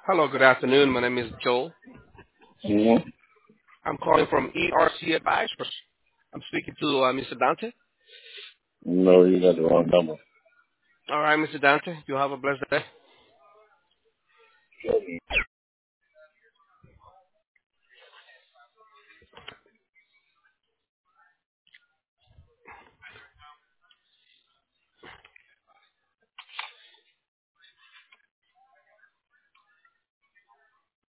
Hello, good afternoon. My name is Joel. Mm-hmm. I'm calling from ERC Advisors. I'm speaking to Mr. Dante. No, you got the wrong number. All right, Mr. Dante, you have a blessed day.